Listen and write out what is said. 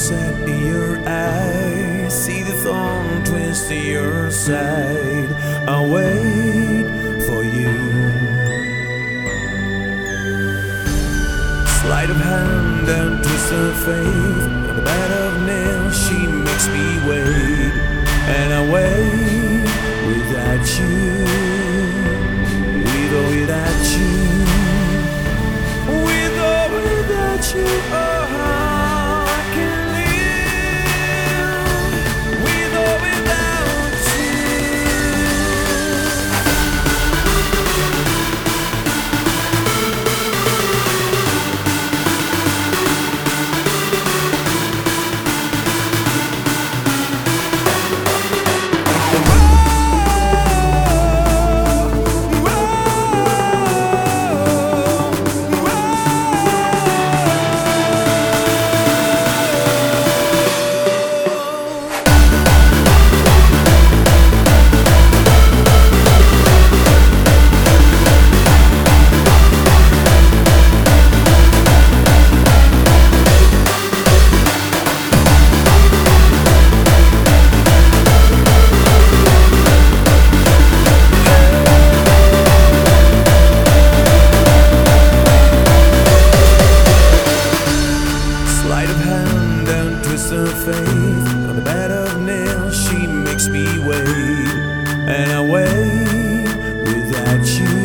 set in your eyes, see the thorn twist in your side. I'll wait for you. Sleight of hand and twist of fate, on the bed of nails she makes me wait. And I wait without you, with or without you, with or without you. Oh, how I can live with or without of faith, on the bed of nails she makes me wait. And I wait without you.